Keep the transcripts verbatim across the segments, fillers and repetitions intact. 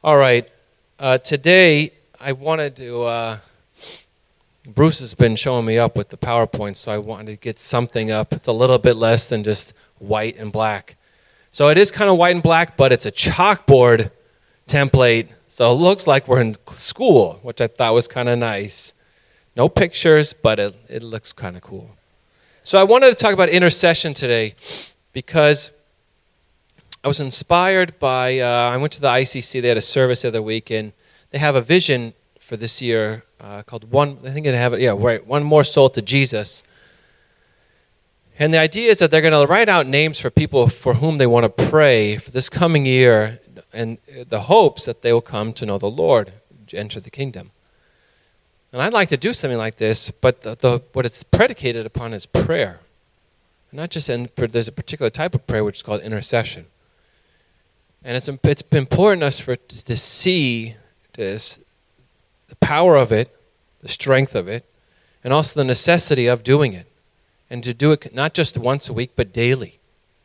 All right. Uh, today, I wanted to, uh, Bruce has been showing me up with the PowerPoint, so I wanted to get something up. It's a little bit less than just white and black. So it is kind of white and black, but it's a chalkboard template, so it looks like we're in school, which I thought was kind of nice. No pictures, but it, it looks kind of cool. So I wanted to talk about intercession today because I was inspired by, uh, I went to the I C C, they had a service the other week, and they have a vision for this year uh, called One, I think they have it, yeah, right, One More Soul to Jesus. And the idea is that they're going to write out names for people for whom they want to pray for this coming year, and the hopes that they will come to know the Lord, enter the kingdom. And I'd like to do something like this, but the, the, what it's predicated upon is prayer. Not just in, there's a particular type of prayer which is called intercession. And it's it's important us for to see this, the power of it, the strength of it, and also the necessity of doing it. And to do it not just once a week, but daily.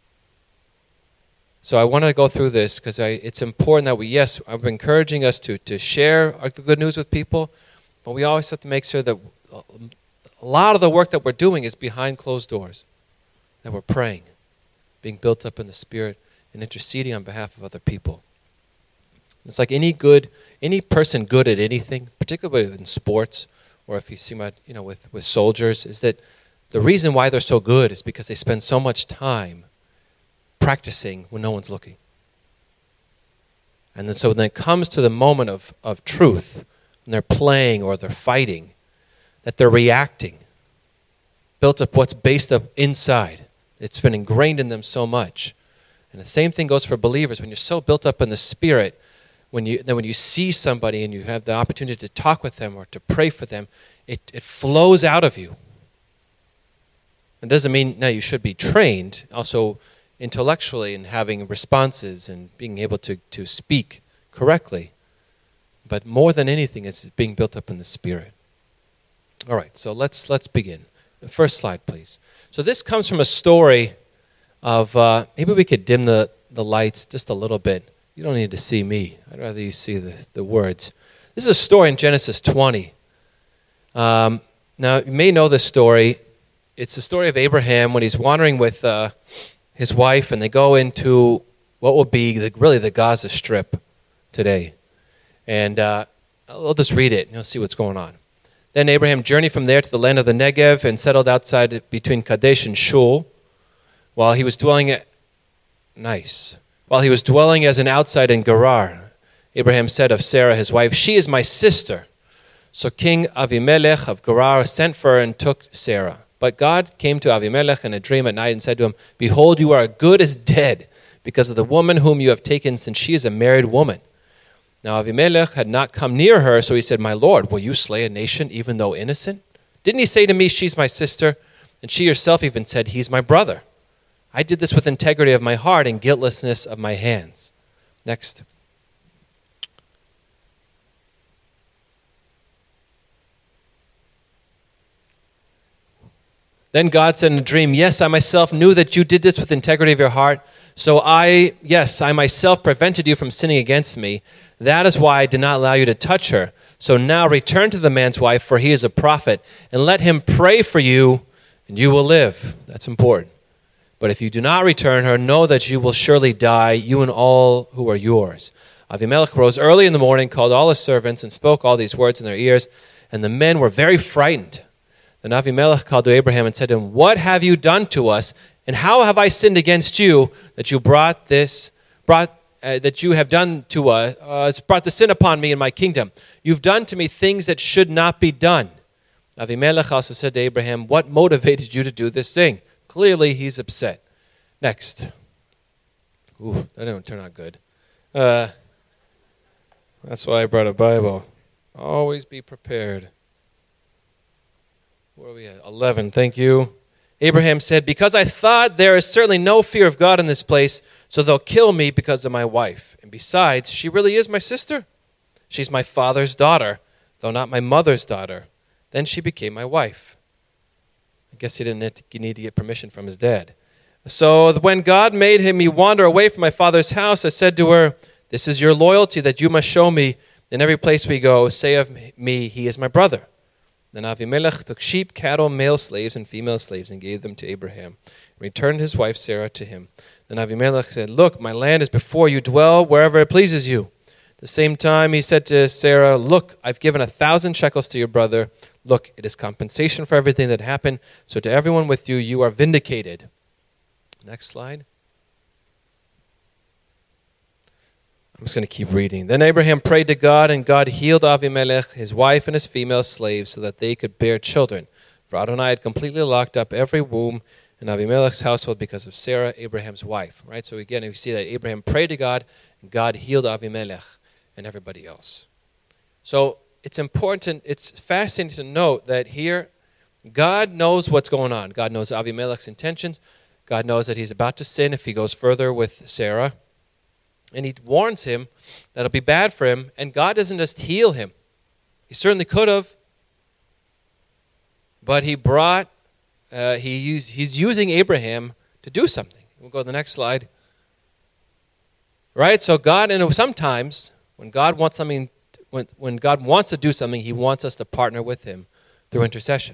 So I want to go through this because it's important that we, yes, I'm encouraging us to, to share the good news with people, but we always have to make sure that a lot of the work that we're doing is behind closed doors, that we're praying, being built up in the Spirit, and interceding on behalf of other people. It's like any good, any person good at anything, particularly in sports, or if you see my, you know, with, with soldiers, is that the reason why they're so good is because they spend so much time practicing when no one's looking. And then so when it comes to the moment of, of truth, when they're playing or they're fighting, that they're reacting, built up what's based up inside. It's been ingrained in them so much. And the same thing goes for believers. When you're so built up in the Spirit, when you then when you see somebody and you have the opportunity to talk with them or to pray for them, it, it flows out of you. It doesn't mean, now you should be trained also intellectually in having responses and being able to, to speak correctly. But more than anything, it's being built up in the Spirit. All right, so let's let's begin. The first slide, please. So this comes from a story of, uh, maybe we could dim the, the lights just a little bit. You don't need to see me. I'd rather you see the, the words. This is a story in Genesis twenty. Um, now, you may know this story. It's the story of Abraham when he's wandering with uh, his wife, and they go into what will be the, really the Gaza Strip today. And uh, I'll just read it, and you'll see what's going on. Then Abraham journeyed from there to the land of the Negev and settled outside between Kadesh and Shul. While he was dwelling at, nice. While he was dwelling as an outside in Gerar, Abraham said of Sarah, his wife, "She is my sister." So King Avimelech of Gerar sent for her and took Sarah. But God came to Avimelech in a dream at night and said to him, "Behold, you are good as dead because of the woman whom you have taken, since she is a married woman." Now Avimelech had not come near her, so he said, "My Lord, will you slay a nation even though innocent? Didn't he say to me, 'She's my sister'?" And she herself even said, "He's my brother. I did this with integrity of my heart and guiltlessness of my hands." Next. Then God said in a dream, "Yes, I myself knew that you did this with integrity of your heart. So I, yes, I myself prevented you from sinning against me. That is why I did not allow you to touch her. So now return to the man's wife, for he is a prophet, and let him pray for you, and you will live." That's important. "But if you do not return her, know that you will surely die, you and all who are yours." Avimelech rose early in the morning, called all his servants, and spoke all these words in their ears, and the men were very frightened. Then Avimelech called to Abraham and said to him, "What have you done to us, and how have I sinned against you that you brought this, brought uh, that you have done to us, uh, brought the sin upon me in my kingdom? You've done to me things that should not be done." Avimelech also said to Abraham, "What motivated you to do this thing?" Clearly, he's upset. Next. Ooh, that didn't turn out good. Uh, that's why I brought a Bible. Always be prepared. Where are we at? eleven, thank you. Abraham said, "Because I thought there is certainly no fear of God in this place, so they'll kill me because of my wife. And besides, she really is my sister. She's my father's daughter, though not my mother's daughter. Then she became my wife." I guess he didn't need to get permission from his dad. "So when God made him me wander away from my father's house, I said to her, This is your loyalty that you must show me in every place we go. Say of me, he is my brother. Then Avimelech took sheep, cattle, male slaves, and female slaves, and gave them to Abraham. And returned his wife Sarah to him. Then Avimelech said, look, my land is before you. Dwell wherever it pleases you. At the same time, he said to Sarah, look, I've given a thousand shekels to your brother. Look, it is compensation for everything that happened. So to everyone with you, you are vindicated. Next slide. I'm just going to keep reading. Then Abraham prayed to God, and God healed Avimelech, his wife, and his female slaves, so that they could bear children. For Adonai had completely locked up every womb in Avimelech's household because of Sarah, Abraham's wife. Right. So again, we see that Abraham prayed to God, and God healed Avimelech and everybody else. So it's important, it's fascinating to note that here, God knows what's going on. God knows Avimelech's intentions. God knows that he's about to sin if he goes further with Sarah. And he warns him that it'll be bad for him. And God doesn't just heal him. He certainly could have. But he brought, uh, he used, he's using Abraham to do something. We'll go to the next slide. Right? So God, and sometimes when God wants something, when, when God wants to do something, he wants us to partner with him through intercession.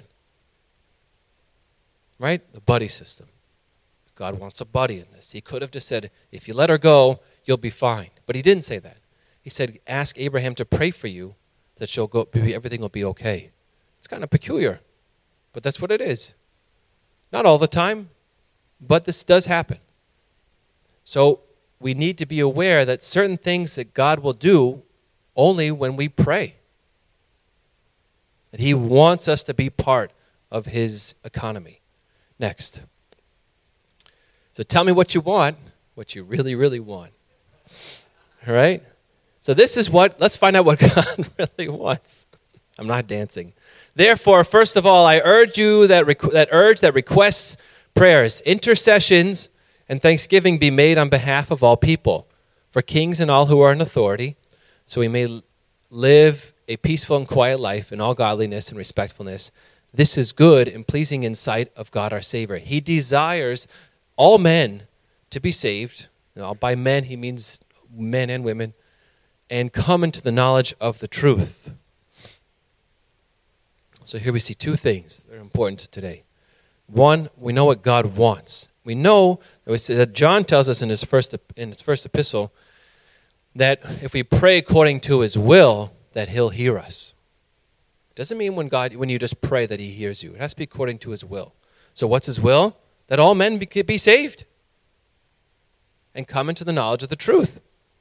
Right? The buddy system. God wants a buddy in this. He could have just said, if you let her go, you'll be fine. But he didn't say that. He said, ask Abraham to pray for you that she'll go, everything will be okay. It's kind of peculiar, but that's what it is. Not all the time, but this does happen. So we need to be aware that certain things that God will do only when we pray. That he wants us to be part of his economy. Next. So tell me what you want, what you really, really want. All right? So this is what, let's find out what God really wants. I'm not dancing. Therefore, first of all, I urge you that, requ- that urge that requests, prayers, intercessions, and thanksgiving be made on behalf of all people, for kings and all who are in authority, so we may live a peaceful and quiet life in all godliness and respectfulness. This is good and pleasing in sight of God our Savior. He desires all men to be saved. You know, by men, he means men and women, and come into the knowledge of the truth. So here we see two things that are important today. One, we know what God wants. We know that John tells us in his first in his first epistle that if we pray according to his will, that he'll hear us. It doesn't mean when God, when you just pray that he hears you. It has to be according to his will. So what's his will? That all men be, be saved and come into the knowledge of the truth.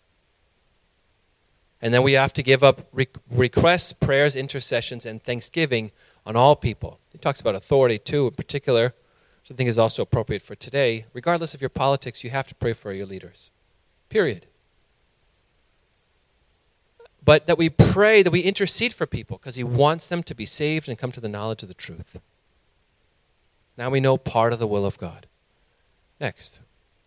And then we have to give up re- requests, prayers, intercessions, and thanksgiving on all people. He talks about authority too, in particular, which I think is also appropriate for today. Regardless of your politics, you have to pray for your leaders. Period. But that we pray, that we intercede for people, because he wants them to be saved and come to the knowledge of the truth. Now we know part of the will of God. Next.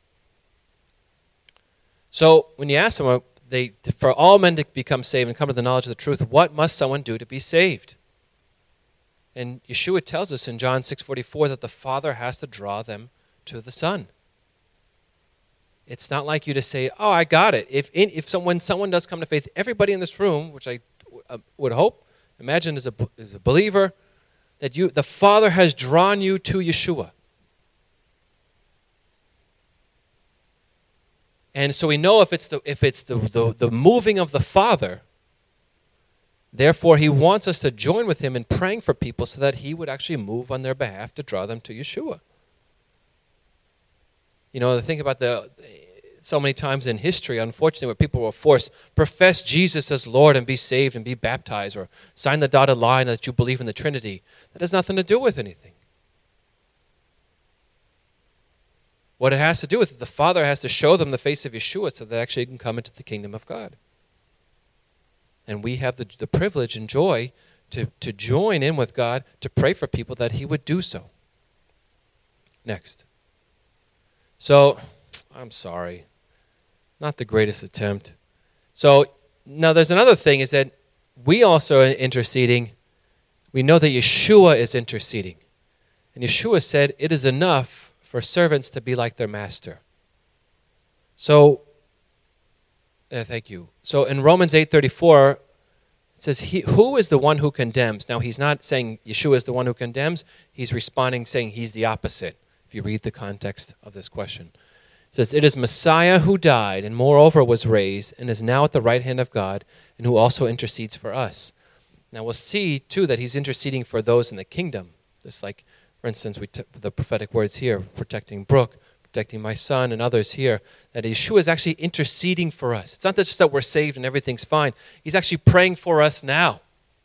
So when you ask someone, they, for all men to become saved and come to the knowledge of the truth, what must someone do to be saved? And Yeshua tells us in John six forty-four that the Father has to draw them to the Son. It's not like you to say, oh, I got it. If in, if someone someone does come to faith, everybody in this room, which I uh, would hope, imagine as a, as a believer, that you the Father has drawn you to Yeshua. And so we know if it's the if it's the, the, the moving of the Father, therefore he wants us to join with him in praying for people so that he would actually move on their behalf to draw them to Yeshua. You know, the thing about the so many times in history, unfortunately, where people were forced, profess Jesus as Lord and be saved and be baptized, or sign the dotted line that you believe in the Trinity. That has nothing to do with anything. What it has to do with, the Father has to show them the face of Yeshua so that they actually can come into the kingdom of God. And we have the, the privilege and joy to, to join in with God to pray for people that he would do so. Next. So, I'm sorry. Not the greatest attempt. So, now there's another thing is that we also are interceding. We know that Yeshua is interceding. And Yeshua said, it is enough for servants to be like their master. So, Uh, thank you. So in Romans eight thirty-four, it says, he, who is the one who condemns? Now, he's not saying Yeshua is the one who condemns. He's responding saying he's the opposite, if you read the context of this question. It says, it is Messiah who died and moreover was raised and is now at the right hand of God and who also intercedes for us. Now, we'll see, too, that he's interceding for those in the kingdom. Just like, for instance, we took the prophetic words here, protecting Brooke, protecting my son and others here, that Yeshua is actually interceding for us. It's not just that we're saved and everything's fine. He's actually praying for us now.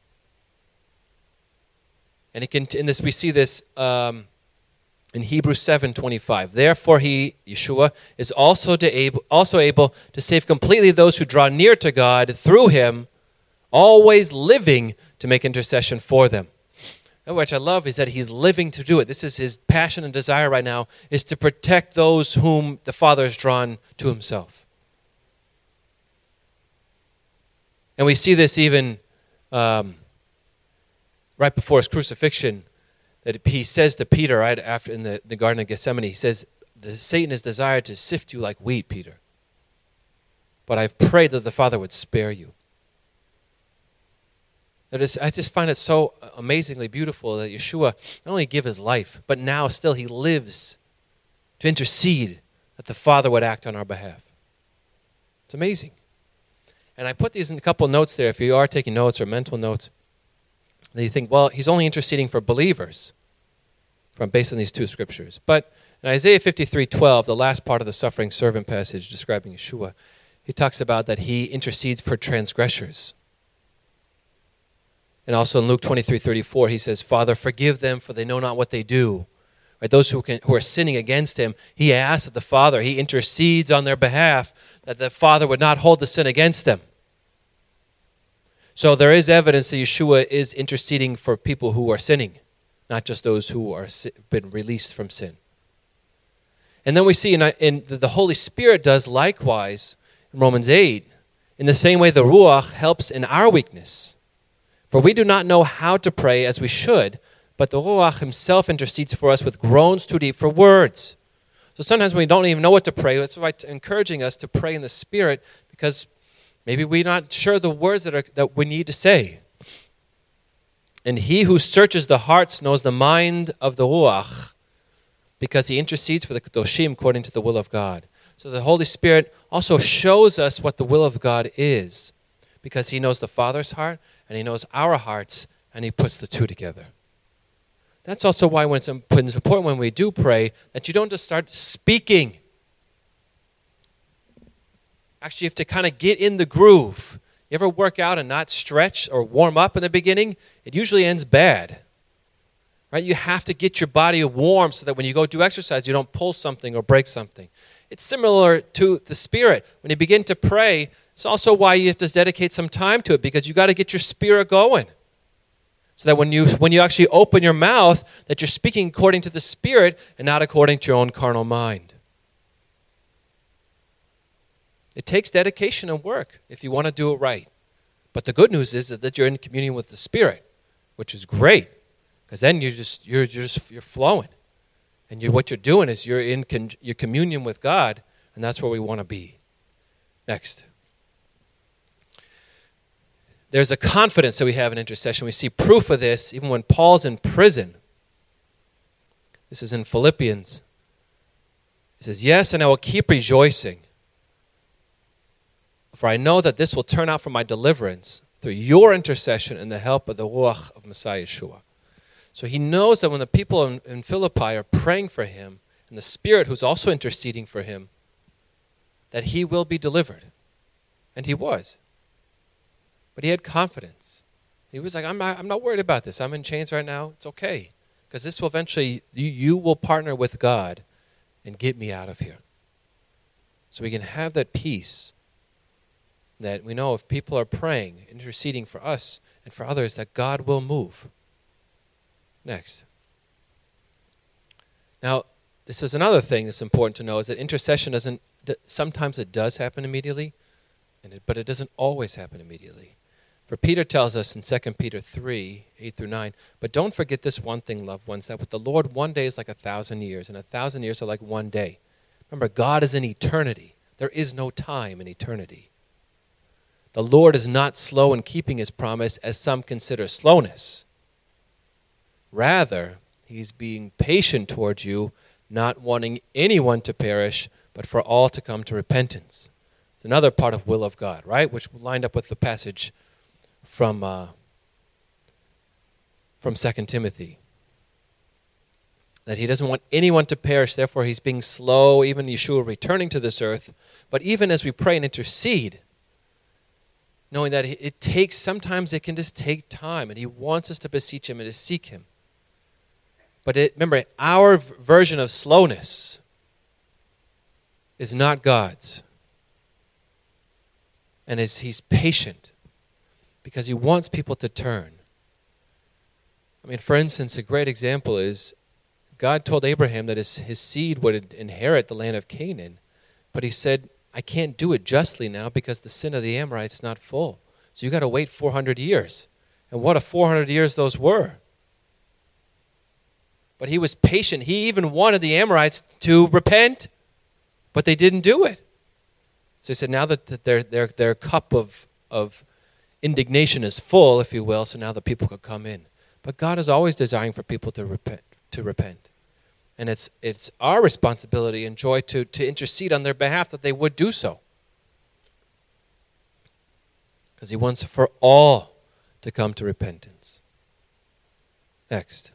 And it can, in this, we see this um, in Hebrews seven twenty-five. Therefore he, Yeshua, is also, to able, also able to save completely those who draw near to God through him, always living to make intercession for them. And which I love is that he's living to do it. This is his passion and desire right now, is to protect those whom the Father has drawn to himself. And we see this even um, right before his crucifixion, that he says to Peter right after in the, the Garden of Gethsemane, he says, Satan has desired to sift you like wheat, Peter. But I've prayed that the Father would spare you. That is, I just find it so amazingly beautiful that Yeshua not only gave his life, but now still he lives to intercede that the Father would act on our behalf. It's amazing. And I put these in a couple notes there if you are taking notes or mental notes. And you think, well, he's only interceding for believers from based on these two scriptures. But in Isaiah fifty-three twelve, the last part of the suffering servant passage describing Yeshua, he talks about that he intercedes for transgressors. And also in Luke twenty-three thirty-four, he says, Father, forgive them, for they know not what they do. Right? Those who, can, who are sinning against him, he asks that the Father, he intercedes on their behalf, that the Father would not hold the sin against them. So there is evidence that Yeshua is interceding for people who are sinning, not just those who are been released from sin. And then we see in, in the Holy Spirit does likewise in Romans eight, in the same way the Ruach helps in our weakness. For we do not know how to pray as we should, but the Ruach himself intercedes for us with groans too deep for words. So sometimes we don't even know what to pray. That's why it's encouraging us to pray in the Spirit, because maybe we're not sure the words that, are, that we need to say. And he who searches the hearts knows the mind of the Ruach, because he intercedes for the Kedoshim according to the will of God. So the Holy Spirit also shows us what the will of God is, because he knows the Father's heart, and he knows our hearts, and he puts the two together. That's also why when it's important when we do pray that you don't just start speaking. Actually, you have to kind of get in the groove. You ever work out and not stretch or warm up in the beginning? It usually ends bad. Right? You have to get your body warm so that when you go do exercise, you don't pull something or break something. It's similar to the Spirit. When you begin to pray, it's also why you have to dedicate some time to it, because you got to get your spirit going. So that when you when you actually open your mouth, that you're speaking according to the Spirit and not according to your own carnal mind. It takes dedication and work if you want to do it right. But the good news is that you're in communion with the Spirit, which is great, because then you're just you're just you're flowing, and you what you're doing is you're in con, your communion with God, and that's where we want to be. Next. There's a confidence that we have in intercession. We see proof of this even when Paul's in prison. This is in Philippians. He says, yes, and I will keep rejoicing, for I know that this will turn out for my deliverance through your intercession and the help of the Ruach of Messiah Yeshua. So he knows that when the people in, in Philippi are praying for him, and the Spirit who's also interceding for him, that he will be delivered. And he was. But he had confidence. He was like, I'm not, I'm not worried about this. I'm in chains right now. It's okay. Because this will eventually, you, you will partner with God and get me out of here. So we can have that peace that we know if people are praying, interceding for us and for others, that God will move. Next. Now, this is another thing that's important to know, is that intercession doesn't, sometimes it does happen immediately, and it, but it doesn't always happen immediately. For Peter tells us in Second Peter three, eight through nine, but don't forget this one thing, loved ones, that with the Lord one day is like a thousand years, and a thousand years are like one day. Remember, God is in eternity. There is no time in eternity. The Lord is not slow in keeping his promise, as some consider slowness. Rather, he's being patient towards you, not wanting anyone to perish, but for all to come to repentance. It's another part of will of God, right? Which lined up with the passage from uh, from Second Timothy. That he doesn't want anyone to perish, therefore he's being slow, even Yeshua returning to this earth. But even as we pray and intercede, knowing that it takes, sometimes it can just take time, and he wants us to beseech him and to seek him. But it, remember, our version of slowness is not God's. And is he's patient because he wants people to turn. I mean, for instance, a great example is God told Abraham that his, his seed would inherit the land of Canaan, but he said, I can't do it justly now because the sin of the Amorites is not full. So you got to wait four hundred years. And what a four hundred years those were. But he was patient. He even wanted the Amorites to repent, but they didn't do it. So he said, now that their their their cup of, of indignation is full, if you will, so now the people could come in. But God is always desiring for people to repent. To repent. And it's it's our responsibility and joy to, to intercede on their behalf that they would do so. Because he wants for all to come to repentance. Next.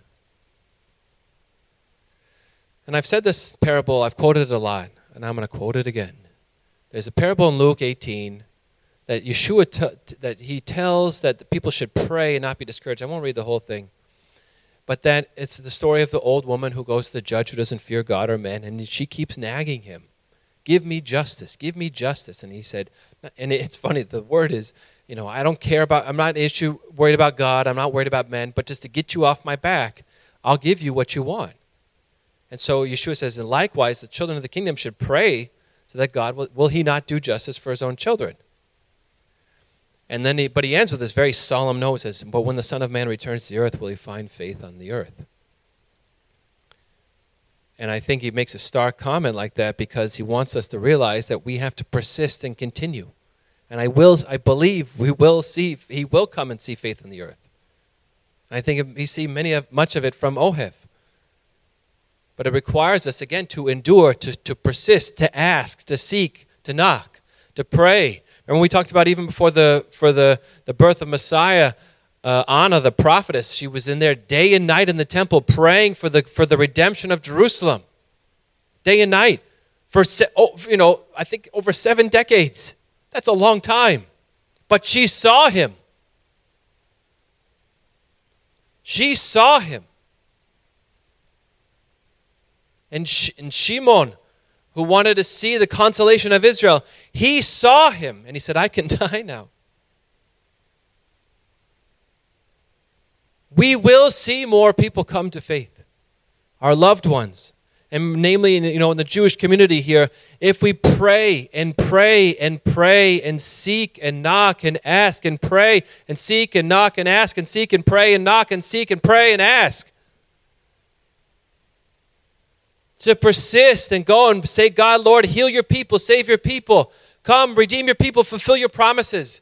And I've said this parable, I've quoted it a lot, and I'm going to quote it again. There's a parable in Luke eighteen that Yeshua, t- that he tells that the people should pray and not be discouraged. I won't read the whole thing. But then it's the story of the old woman who goes to the judge who doesn't fear God or men, and she keeps nagging him. Give me justice, give me justice. And he said, and it's funny, the word is, you know, I don't care about, I'm not issue worried about God, I'm not worried about men, but just to get you off my back, I'll give you what you want. And so Yeshua says, and likewise, the children of the kingdom should pray so that God, will, will he not do justice for his own children? And then, he, but he ends with this very solemn note. It says, but when the Son of Man returns to the earth, will he find faith on the earth? And I think he makes a stark comment like that because he wants us to realize that we have to persist and continue. And I will, I believe we will see, he will come and see faith on the earth. And I think we see many of, much of it from Oheb. But it requires us, again, to endure, to, to persist, to ask, to seek, to knock, to pray. Remember we talked about even before the for the, the birth of Messiah, uh, Anna, the prophetess, she was in there day and night in the temple praying for the for the redemption of Jerusalem. Day and night. For, oh, you know, I think over seven decades. That's a long time. But she saw him. She saw him. And, Sh- and Shimon, who wanted to see the consolation of Israel, he saw him and he said, I can die now. We will see more people come to faith, our loved ones. And namely, you know, in the Jewish community here, if we pray and pray and pray and seek and knock and ask and pray and seek and knock and ask and seek and pray and knock and seek and pray and ask, to persist and go and say, God, Lord, heal your people, save your people. Come, redeem your people, fulfill your promises.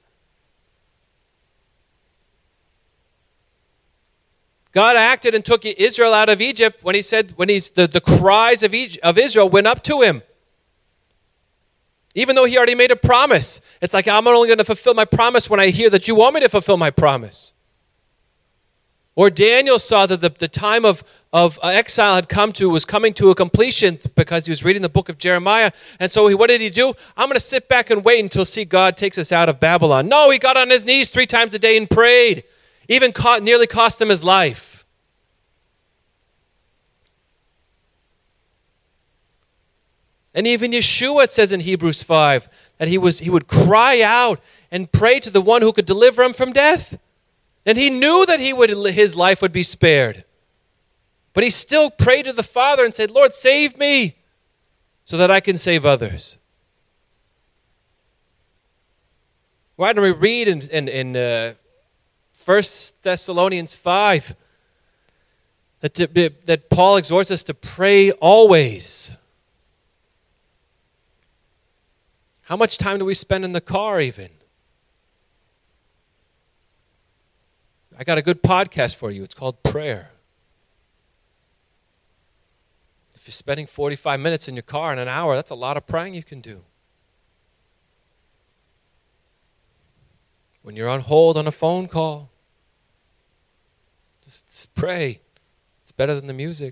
God acted and took Israel out of Egypt when he said, when he's, the, the cries of, Egypt, of Israel went up to him. Even though he already made a promise. It's like, I'm only going to fulfill my promise when I hear that you want me to fulfill my promise. Or Daniel saw that the, the time of, of exile had come to, was coming to a completion because he was reading the book of Jeremiah. And so he, what did he do? I'm going to sit back and wait until see God takes us out of Babylon. No, he got on his knees three times a day and prayed. Even caught, nearly cost him his life. And even Yeshua, it says in Hebrews five, that he was he would cry out and pray to the one who could deliver him from death. And he knew that he would his life would be spared. But he still prayed to the Father and said, Lord, save me so that I can save others. Why don't we read in, in, in uh, First Thessalonians five that, to, that Paul exhorts us to pray always. How much time do we spend in the car even? I got a good podcast for you. It's called prayer. If you're spending forty-five minutes in your car in an hour, that's a lot of praying you can do. When you're on hold on a phone call, just, just pray. It's better than the music.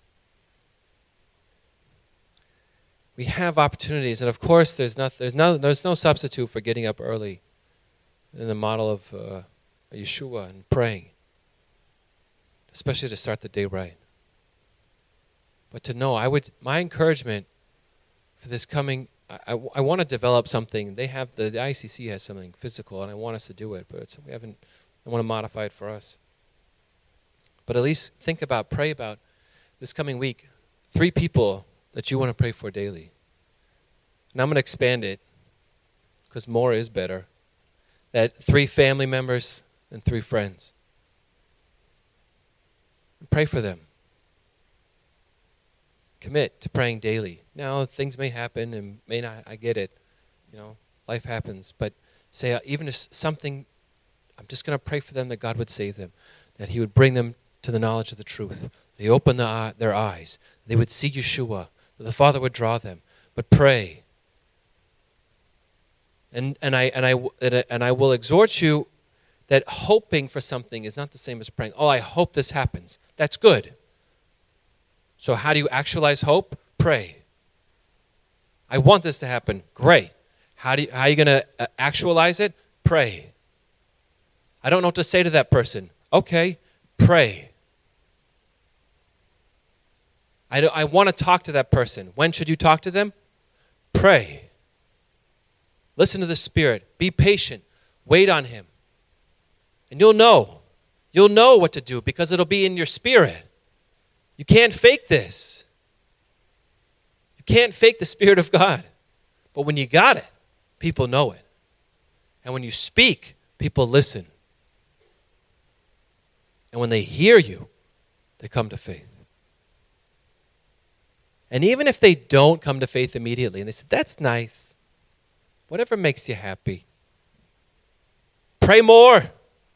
We have opportunities, and of course, there's not, there's no, there's no substitute for getting up early in the model of uh, Yeshua and praying, especially to start the day right. But to know, I would, my encouragement for this coming, I, I, I want to develop something. They have, the, the I C C has something physical, and I want us to do it, but it's, we haven't, I want to modify it for us. But at least think about, pray about this coming week, three people that you want to pray for daily. And I'm going to expand it, because more is better. That three family members and three friends. And pray for them. Commit to praying daily. Now, things may happen and may not, I get it. You know, life happens. But say, uh, even if something, I'm just going to pray for them that God would save them. That he would bring them to the knowledge of the truth. That he open the eye, their eyes. They would see Yeshua. That the Father would draw them. But pray. And and I and I and I will exhort you that hoping for something is not the same as praying. Oh, I hope this happens. That's good. So how do you actualize hope? Pray. I want this to happen. Great. How do you, how are you going to uh, actualize it? Pray. I don't know what to say to that person. Okay, pray. I, do, I want to talk to that person. When should you talk to them? Pray. Listen to the Spirit. Be patient. Wait on Him. And you'll know. You'll know what to do because it'll be in your spirit. You can't fake this. You can't fake the Spirit of God. But when you got it, people know it. And when you speak, people listen. And when they hear you, they come to faith. And even if they don't come to faith immediately, and they say, that's nice, whatever makes you happy, pray more.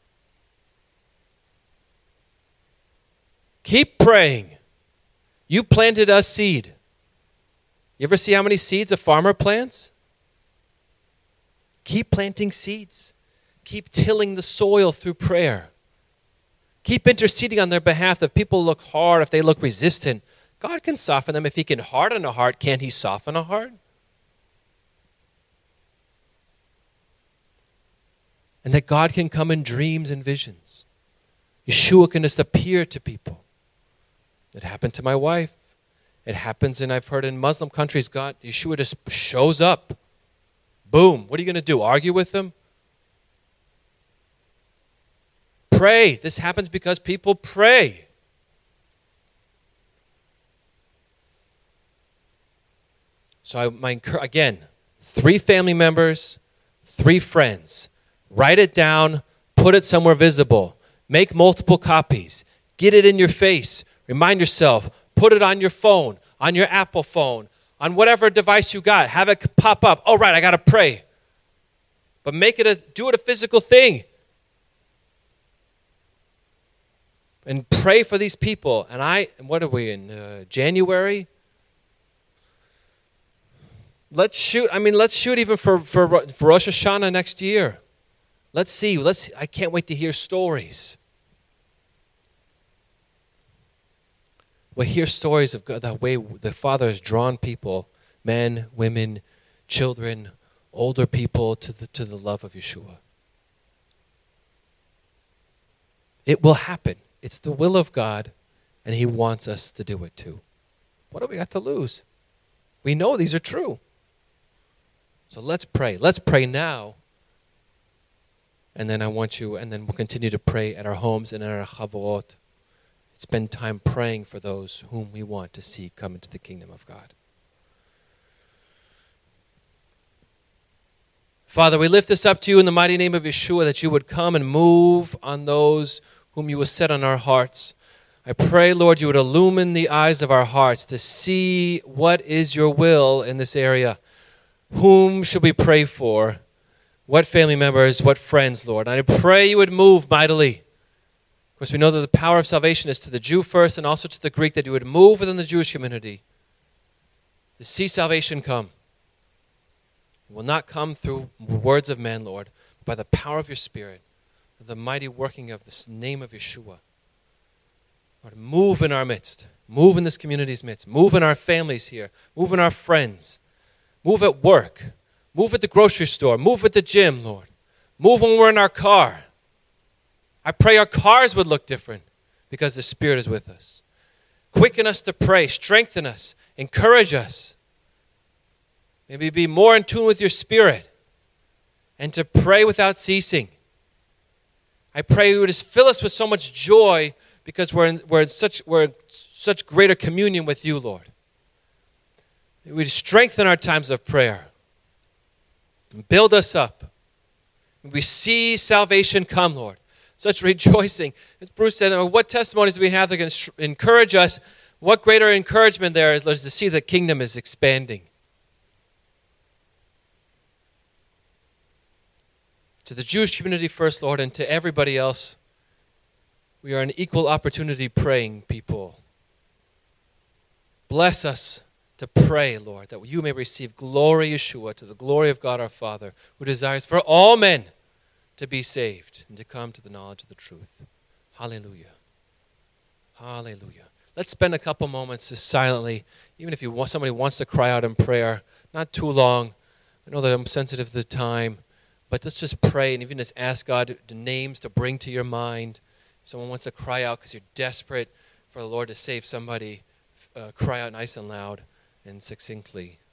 Keep praying. You planted a seed. You ever see how many seeds a farmer plants? Keep planting seeds. Keep tilling the soil through prayer. Keep interceding on their behalf. If people look hard, if they look resistant, God can soften them. If He can harden a heart, can't He soften a heart? And that God can come in dreams and visions. Yeshua can just appear to people. It happened to my wife. It happens, and I've heard in Muslim countries, God, Yeshua just shows up. Boom. What are you going to do? Argue with them? Pray. This happens because people pray. So I, my again, three family members, three friends. Write it down. Put it somewhere visible. Make multiple copies. Get it in your face. Remind yourself. Put it on your phone, on your Apple phone, on whatever device you got. Have it pop up. Oh, right, I got to pray. But make it a, do it a physical thing. And pray for these people. And I, what are we in, uh, January? Let's shoot, I mean, let's shoot even for, for, for Rosh Hashanah next year. Let's see. Let's. I can't wait to hear stories. We'll hear stories of God, the way the Father has drawn people, men, women, children, older people to the, to the love of Yeshua. It will happen. It's the will of God, and He wants us to do it too. What do we got to lose? We know these are true. So let's pray. Let's pray now. And then I want you, and then we'll continue to pray at our homes and at our chavarot. Spend time praying for those whom we want to see come into the kingdom of God. Father, we lift this up to you in the mighty name of Yeshua, that you would come and move on those whom you have set on our hearts. I pray, Lord, you would illumine the eyes of our hearts to see what is your will in this area. Whom should we pray for? What family members, what friends, Lord? And I pray you would move mightily. Of course, we know that the power of salvation is to the Jew first and also to the Greek, that you would move within the Jewish community to see salvation come. It will not come through words of man, Lord, but by the power of your Spirit, the mighty working of the name of Yeshua. Lord, move in our midst. Move in this community's midst. Move in our families here. Move in our friends. Move at work. Move at the grocery store. Move at the gym, Lord. Move when we're in our car. I pray our cars would look different because the Spirit is with us. Quicken us to pray. Strengthen us. Encourage us. Maybe be more in tune with your Spirit and to pray without ceasing. I pray you would just fill us with so much joy because we're in, we're in such we're in such greater communion with you, Lord. May we strengthen our times of prayer and build us up. May we see salvation come, Lord. Such rejoicing. As Bruce said, what testimonies do we have that can encourage us? What greater encouragement there is, Lord, to see the kingdom is expanding. To the Jewish community first, Lord, and to everybody else, we are an equal opportunity praying people. Bless us to pray, Lord, that you may receive glory, Yeshua, to the glory of God our Father, who desires for all men to be saved and to come to the knowledge of the truth. Hallelujah. Hallelujah. Let's spend a couple moments just silently, even if you want, somebody wants to cry out in prayer, not too long. I know that I'm sensitive to the time, but let's just pray and even just ask God the names to bring to your mind. If someone wants to cry out because you're desperate for the Lord to save somebody, uh, cry out nice and loud and succinctly.